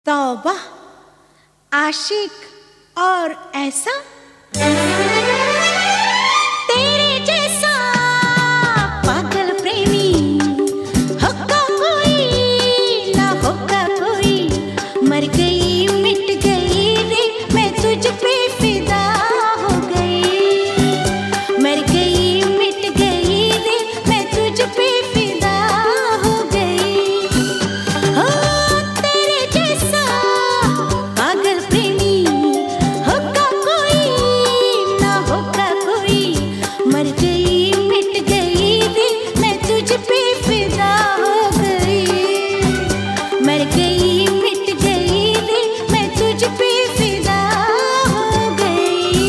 तौबा आशिक और ऐसा तेरे जैसा पागल प्रेमी होगा कोई ना होगा कोई। मर गई मिट गई रे मैं तुझ पे फिदा हो गई। मर गई मिट गई रे मैं तुझ पे फिदा हो गई। हो तेरे जैसा पागल प्रेमी होगा कोई ना होगा कोई। मर गई मिट गई रे मैं तुझ पे फिदा हो गई। मर गई मिट गई रे मैं तुझ पे फिदा हो गई।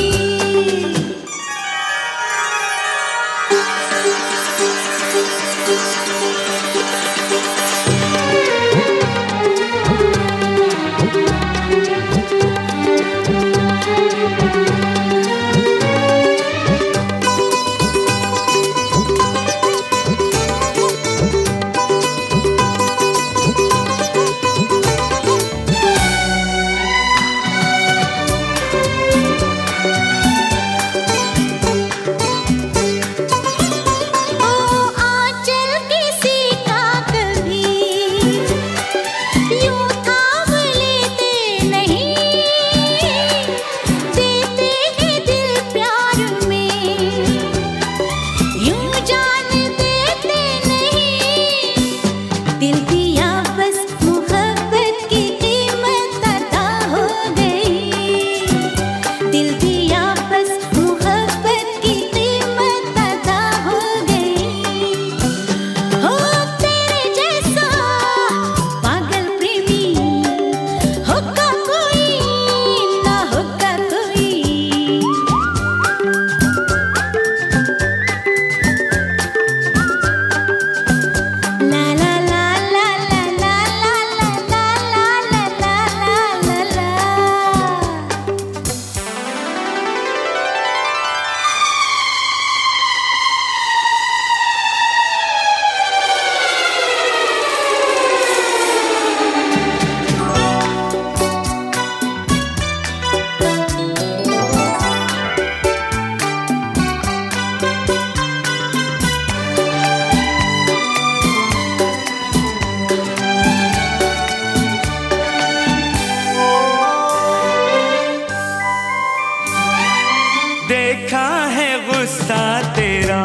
देखा है गुस्सा तेरा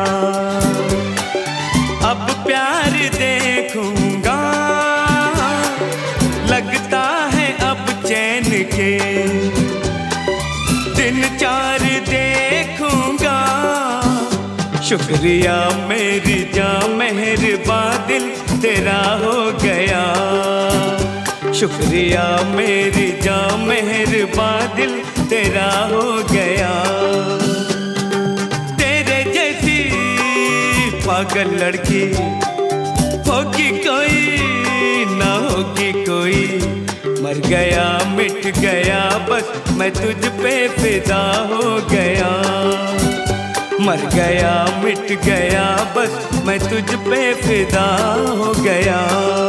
अब प्यार देखूंगा। लगता है अब चैन के दिन चार देखूंगा। शुक्रिया मेरी जान मेहरबा दिल तेरा हो गया। शुक्रिया मेरी जान मेहरबा दिल तेरा हो गया। तेरे जैसी पागल लड़की होगी कोई ना होगी कोई। मर गया मिट गया बस मैं तुझ पे फिदा हो गया। मर गया मिट गया बस मैं तुझ पे फिदा हो गया।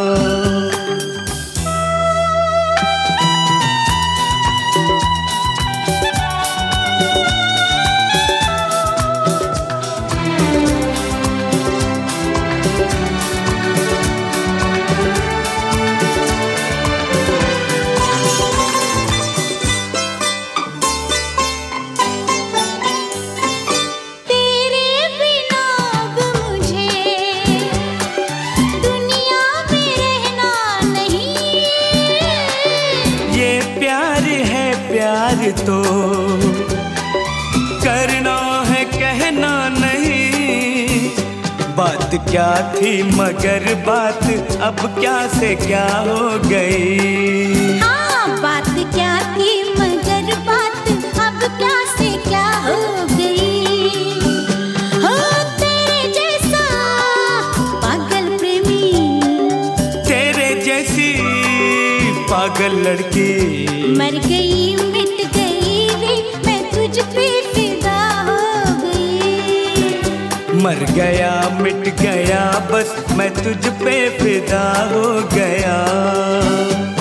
प्यार तो करना है कहना नहीं। बात क्या थी मगर बात अब क्या से क्या हो गई। हाँ बात क्या थी मगर बात अब क्या से क्या हो गई। हो तेरे जैसा पागल प्रेमी तेरे जैसी पागल लड़की मर गई मिट गई रे मैं तुझ पे फिदा हो गई। मर गया मिट गया बस मैं तुझ पे फिदा हो गया।